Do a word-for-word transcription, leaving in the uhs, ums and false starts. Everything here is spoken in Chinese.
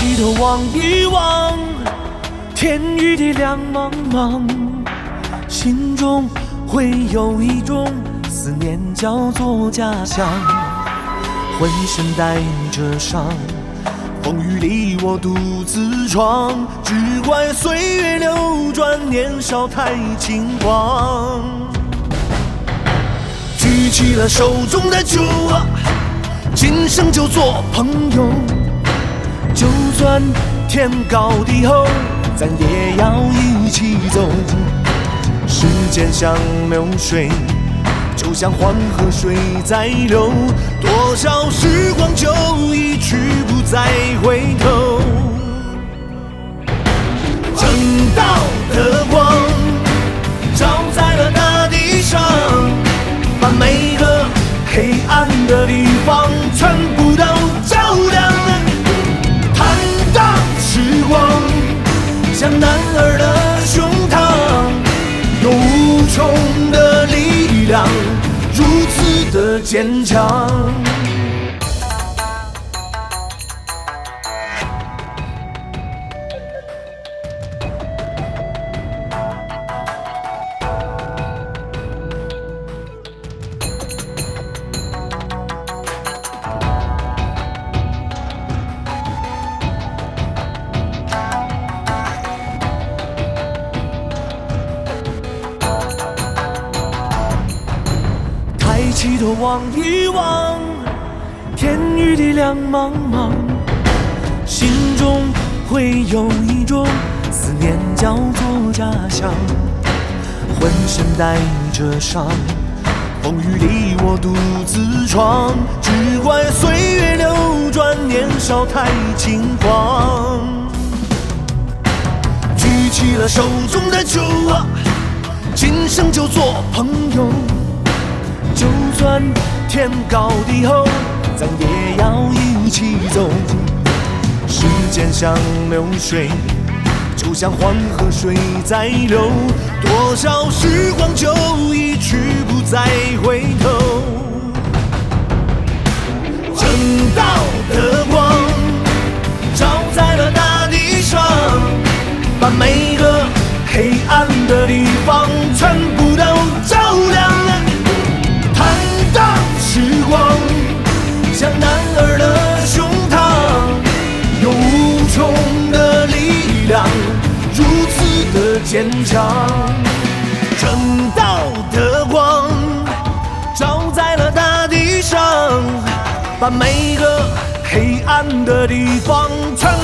起头望一望，天与地两茫茫，心中会有一种思念，叫做家乡。浑身带着伤，风雨里我独自闯，只怪岁月流转，年少太轻狂。举起了手中的酒，今生就做朋友，就算天高地厚，咱也要一起走。时间像流水，就像黄河水在流，多少时光就一去不再回头。正道的光照在了大地上，把每个黑暗的地方全部都照亮。坦荡时光像男儿的胸膛，有无穷的力量，如此的坚强。抬头望一望，天与地两茫茫，心中会有一种思念，叫做家乡。浑身带着伤，风雨里我独自闯，只怪岁月流转，年少太轻狂。举起了手中的酒，今生就做朋友，就算天高地厚，咱也要一起走。时间像流水，就像黄河水在流，多少时光就一去不再回头。正道的光照在了大地上，把每个黑暗的地方全部都照亮。坦荡时光像男儿的胸膛，有无穷的力量，如此的坚强。正道的光照在了大地上，把每个黑暗的地方全